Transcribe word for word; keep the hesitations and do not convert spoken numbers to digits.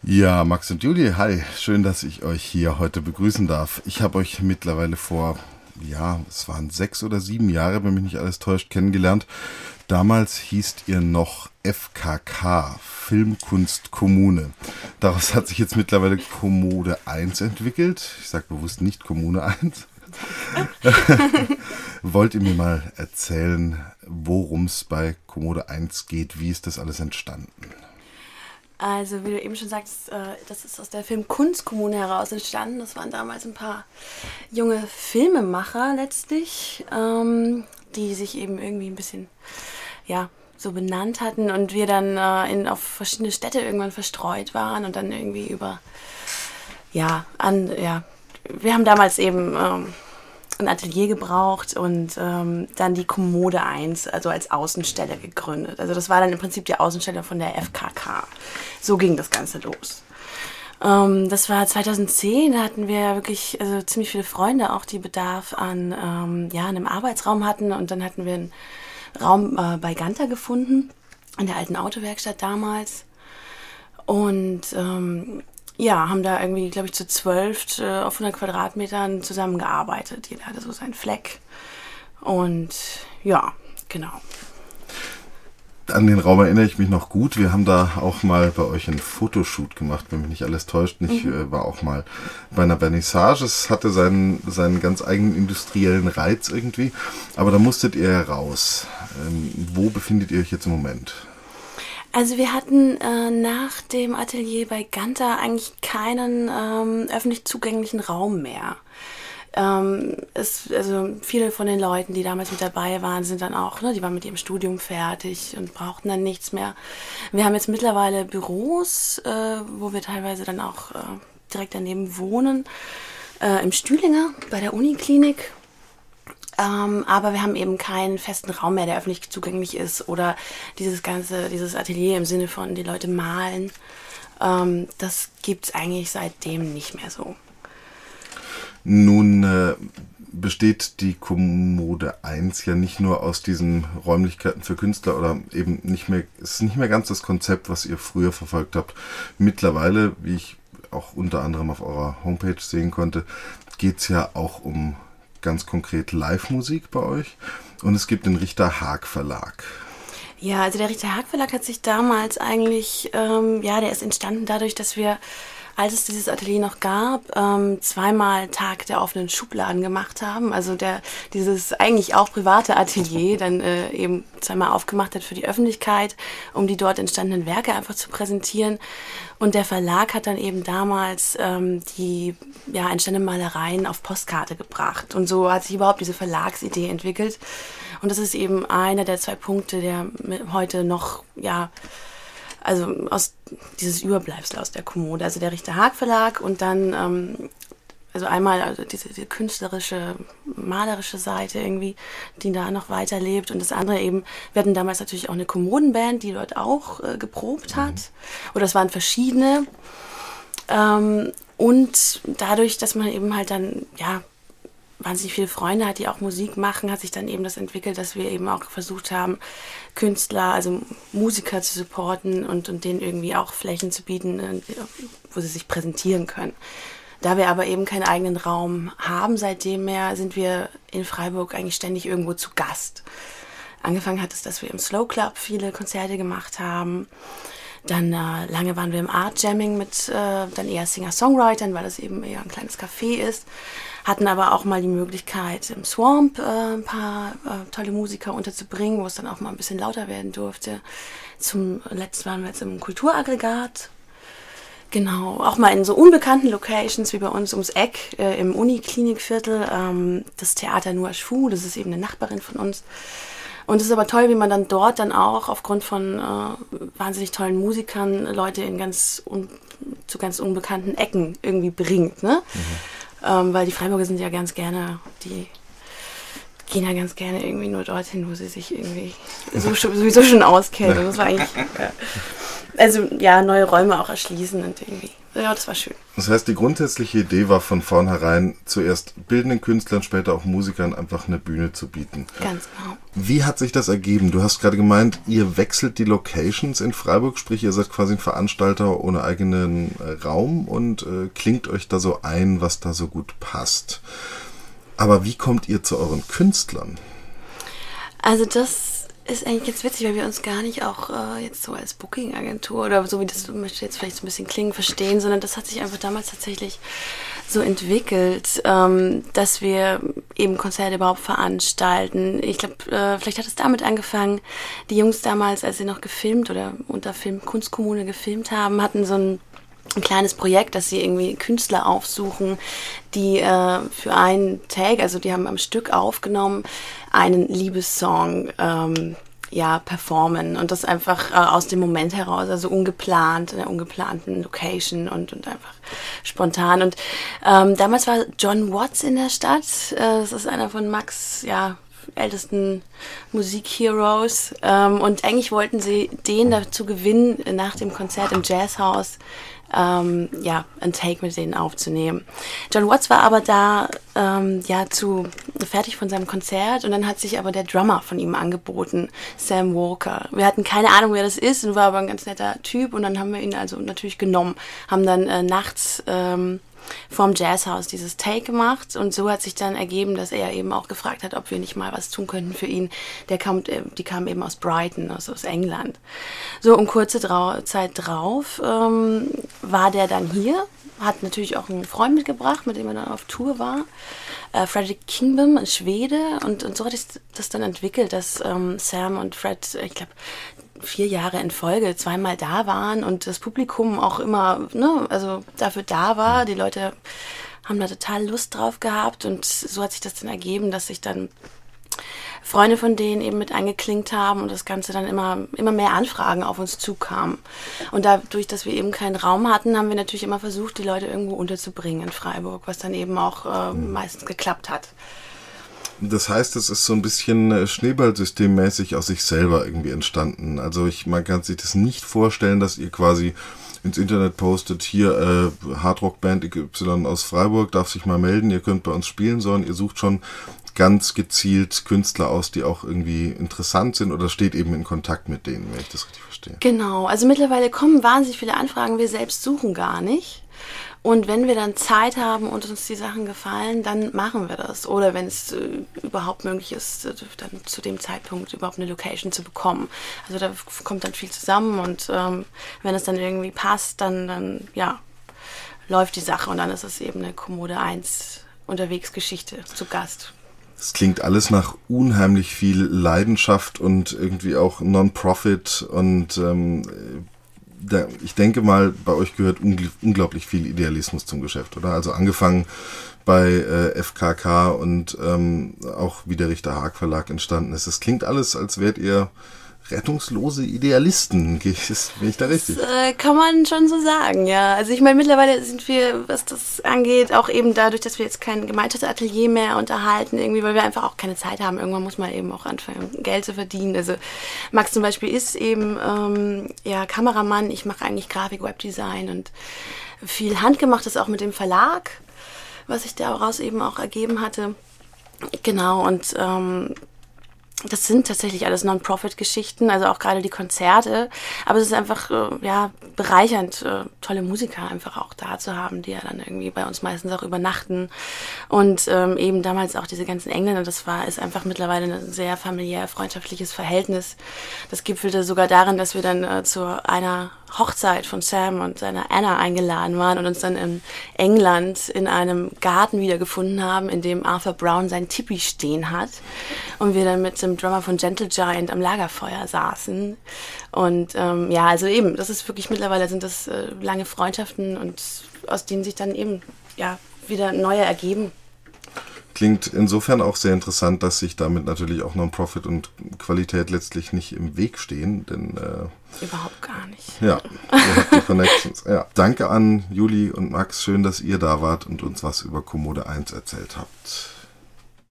Ja, Max und Julie, hi. Schön, dass ich euch hier heute begrüßen darf. Ich habe euch mittlerweile vor, ja, es waren sechs oder sieben Jahre, wenn mich nicht alles täuscht, kennengelernt. Damals hießt ihr noch F K K, Filmkunst Kommune. Daraus hat sich jetzt mittlerweile Kommode eins entwickelt. Ich sage bewusst nicht Kommune eins. Wollt ihr mir mal erzählen, worum es bei Kommode eins geht? Wie ist das alles entstanden? Also, wie du eben schon sagst, das ist aus der Filmkunstkommune heraus entstanden. Das waren damals ein paar junge Filmemacher letztlich, ähm, die sich eben irgendwie ein bisschen, ja, so benannt hatten und wir dann äh, in, auf verschiedene Städte irgendwann verstreut waren und dann irgendwie über, ja, an, ja, wir haben damals eben ähm, ein Atelier gebraucht und ähm, dann die Kommode eins, also als Außenstelle gegründet. Also das war dann im Prinzip die Außenstelle von der F K K. So ging das Ganze los. Ähm, das war zweitausendzehn, da hatten wir wirklich also ziemlich viele Freunde auch, die Bedarf an ähm, ja, einem Arbeitsraum hatten. Und dann hatten wir einen Raum äh, bei Ganter gefunden, in der alten Autowerkstatt damals. Und ähm, ja, haben da irgendwie, glaube ich, zu zwölf äh, auf hundert Quadratmetern zusammengearbeitet. Jeder hatte so seinen Fleck. Und ja, genau. An den Raum erinnere ich mich noch gut. Wir haben da auch mal bei euch einen Fotoshoot gemacht, wenn mich nicht alles täuscht. Ich mhm. äh, war auch mal bei einer Vernissage. Es hatte seinen, seinen ganz eigenen industriellen Reiz irgendwie. Aber da musstet ihr raus. Ähm, wo befindet ihr euch jetzt im Moment? Also wir hatten äh, nach dem Atelier bei Ganter eigentlich keinen ähm, öffentlich zugänglichen Raum mehr. Ähm, es, also viele von den Leuten, die damals mit dabei waren, sind dann auch, ne, die waren mit ihrem Studium fertig und brauchten dann nichts mehr. Wir haben jetzt mittlerweile Büros, äh, wo wir teilweise dann auch äh, direkt daneben wohnen, äh, im Stühlinger bei der Uniklinik. Ähm, aber wir haben eben keinen festen Raum mehr, der öffentlich zugänglich ist oder dieses ganze, dieses Atelier im Sinne von die Leute malen. Ähm, das gibt's eigentlich seitdem nicht mehr so. Nun äh, besteht die Kommode eins ja nicht nur aus diesen Räumlichkeiten für Künstler oder eben nicht mehr, es ist nicht mehr ganz das Konzept, was ihr früher verfolgt habt. Mittlerweile, wie ich auch unter anderem auf eurer Homepage sehen konnte, geht's ja auch um ganz konkret Live-Musik bei euch und es gibt den Richter-Haag Verlag. Ja, also der Richter-Haag Verlag hat sich damals eigentlich, ähm, ja, der ist entstanden dadurch, dass wir, als es dieses Atelier noch gab, ähm, zweimal Tag der offenen Schubladen gemacht haben. Also der dieses eigentlich auch private Atelier dann äh, eben zweimal aufgemacht hat für die Öffentlichkeit, um die dort entstandenen Werke einfach zu präsentieren. Und der Verlag hat dann eben damals ähm, die ja, entstandenen Malereien auf Postkarte gebracht. Und so hat sich überhaupt diese Verlagsidee entwickelt. Und das ist eben einer der zwei Punkte, der heute noch, ja, also aus dieses Überbleibsel aus der Kommode, also der Richter-Haag Verlag und dann, ähm, also einmal also diese, diese künstlerische, malerische Seite irgendwie, die da noch weiterlebt und das andere eben, wir hatten damals natürlich auch eine Kommodenband, die dort auch äh, geprobt hat, mhm. oder es waren verschiedene ähm, und dadurch, dass man eben halt dann, ja, wahnsinnig viele Freunde hat, die auch Musik machen, hat sich dann eben das entwickelt, dass wir eben auch versucht haben, Künstler, also Musiker zu supporten und, und denen irgendwie auch Flächen zu bieten, wo sie sich präsentieren können. Da wir aber eben keinen eigenen Raum haben seitdem mehr, sind wir in Freiburg eigentlich ständig irgendwo zu Gast. Angefangen hat es, dass wir im Slow Club viele Konzerte gemacht haben. Dann äh, lange waren wir im Art Jamming mit äh, dann eher Singer-Songwritern, weil das eben eher ein kleines Café ist. Hatten aber auch mal die Möglichkeit, im Swamp äh, ein paar äh, tolle Musiker unterzubringen, wo es dann auch mal ein bisschen lauter werden durfte. Zum letzten waren wir jetzt im Kulturaggregat. Genau, auch mal in so unbekannten Locations wie bei uns ums Eck äh, im Uniklinikviertel. Ähm, das Theater Nuash Fu, das ist eben eine Nachbarin von uns. Und es ist aber toll, wie man dann dort dann auch aufgrund von äh, wahnsinnig tollen Musikern Leute in ganz un- zu ganz unbekannten Ecken irgendwie bringt, ne? Mhm. Ähm, weil die Freiburger sind ja ganz gerne, die gehen ja ganz gerne irgendwie nur dorthin, wo sie sich irgendwie so, sowieso schon auskennen. Und das war eigentlich, äh, also ja, neue Räume auch erschließen und irgendwie. Ja, das war schön. Das heißt, die grundsätzliche Idee war von vornherein, zuerst bildenden Künstlern, später auch Musikern einfach eine Bühne zu bieten. Ganz genau. Wie hat sich das ergeben? Du hast gerade gemeint, ihr wechselt die Locations in Freiburg, sprich ihr seid quasi ein Veranstalter ohne eigenen Raum und äh, klingt euch da so ein, was da so gut passt. Aber wie kommt ihr zu euren Künstlern? Also das ist eigentlich jetzt witzig, weil wir uns gar nicht auch äh, jetzt so als Booking-Agentur oder so, wie das möchte jetzt vielleicht so ein bisschen klingen, verstehen, sondern das hat sich einfach damals tatsächlich so entwickelt, ähm, dass wir eben Konzerte überhaupt veranstalten. Ich glaube, äh, vielleicht hat es damit angefangen, die Jungs damals, als sie noch gefilmt oder unter Film Kunstkommune gefilmt haben, hatten so ein ein kleines Projekt, dass sie irgendwie Künstler aufsuchen, die äh, für einen Tag, also die haben am Stück aufgenommen, einen Liebessong ähm, ja, performen und das einfach äh, aus dem Moment heraus, also ungeplant, in einer ungeplanten Location und, und einfach spontan. Und ähm, damals war John Watts in der Stadt, äh, das ist einer von Max, ja, ältesten Musikheroes ähm, und eigentlich wollten sie den dazu gewinnen, nach dem Konzert im Jazzhaus ähm, ja, ein Take mit denen aufzunehmen. John Watts war aber da ähm, ja zu fertig von seinem Konzert und dann hat sich aber der Drummer von ihm angeboten, Sam Walker. Wir hatten keine Ahnung, wer das ist und war aber ein ganz netter Typ und dann haben wir ihn also natürlich genommen, haben dann äh, nachts ähm, vorm Jazzhaus dieses Take gemacht und so hat sich dann ergeben, dass er eben auch gefragt hat, ob wir nicht mal was tun könnten für ihn. Der kam, die kam eben aus Brighton, also aus England. So, und kurze Trau- Zeit drauf ähm, war der dann hier, hat natürlich auch einen Freund mitgebracht, mit dem er dann auf Tour war, äh, Fredrik Kingbom, ein Schwede, und, und so hat sich das dann entwickelt, dass ähm, Sam und Fred, ich glaube, vier Jahre in Folge zweimal da waren und das Publikum auch immer, ne, also dafür da war. Die Leute haben da total Lust drauf gehabt und so hat sich das dann ergeben, dass sich dann Freunde von denen eben mit eingeklinkt haben und das Ganze dann immer, immer mehr Anfragen auf uns zukamen. Und dadurch, dass wir eben keinen Raum hatten, haben wir natürlich immer versucht, die Leute irgendwo unterzubringen in Freiburg, was dann eben auch äh, meistens geklappt hat. Das heißt, es ist so ein bisschen schneeballsystemmäßig aus sich selber irgendwie entstanden. Also ich, man kann sich das nicht vorstellen, dass ihr quasi ins Internet postet, hier äh, Hardrock-Band Y Y aus Freiburg darf sich mal melden, ihr könnt bei uns spielen, sondern ihr sucht schon ganz gezielt Künstler aus, die auch irgendwie interessant sind oder steht eben in Kontakt mit denen, wenn ich das richtig verstehe. Genau, also mittlerweile kommen wahnsinnig viele Anfragen, wir selbst suchen gar nicht. Und wenn wir dann Zeit haben und uns die Sachen gefallen, dann machen wir das. Oder wenn es äh, überhaupt möglich ist, äh, dann zu dem Zeitpunkt überhaupt eine Location zu bekommen. Also da kommt dann viel zusammen und ähm, wenn es dann irgendwie passt, dann, dann ja, läuft die Sache und dann ist es eben eine Kommode eins Unterwegsgeschichte zu Gast. Es klingt alles nach unheimlich viel Leidenschaft und irgendwie auch Non-Profit und ähm, ich denke mal, bei euch gehört unglaublich viel Idealismus zum Geschäft, oder? Also angefangen bei äh, F K K und ähm, auch wie der Richter Haag Verlag entstanden ist. Es klingt alles, als wärt ihr rettungslose Idealisten. Bin ich da richtig? Das äh, kann man schon so sagen, ja. Also ich meine, mittlerweile sind wir, was das angeht, auch eben dadurch, dass wir jetzt kein gemeintes Atelier mehr unterhalten, irgendwie, weil wir einfach auch keine Zeit haben. Irgendwann muss man eben auch anfangen, Geld zu verdienen. Also Max zum Beispiel ist eben ähm, ja, Kameramann. Ich mache eigentlich Grafik, Webdesign und viel Handgemachtes auch mit dem Verlag, was sich daraus eben auch ergeben hatte. Genau, und ähm, das sind tatsächlich alles Non-Profit-Geschichten, also auch gerade die Konzerte. Aber es ist einfach äh, ja, bereichernd, äh, tolle Musiker einfach auch da zu haben, die ja dann irgendwie bei uns meistens auch übernachten. Und ähm, eben damals auch diese ganzen Engländer, das war, ist einfach mittlerweile ein sehr familiär, freundschaftliches Verhältnis. Das gipfelte sogar darin, dass wir dann äh, zu einer Hochzeit von Sam und seiner Anna eingeladen waren und uns dann in England in einem Garten wiedergefunden haben, in dem Arthur Brown sein Tipi stehen hat und wir dann mit dem Drummer von Gentle Giant am Lagerfeuer saßen und ähm, ja, also eben, das ist wirklich mittlerweile sind das äh, lange Freundschaften und aus denen sich dann eben ja wieder neue ergeben. Klingt insofern auch sehr interessant, dass sich damit natürlich auch Non-Profit und Qualität letztlich nicht im Weg stehen, denn äh, überhaupt gar nicht. Ja, ihr habt die Connections. Ja. Danke an Juli und Max, schön, dass ihr da wart und uns was über Kommode eins erzählt habt.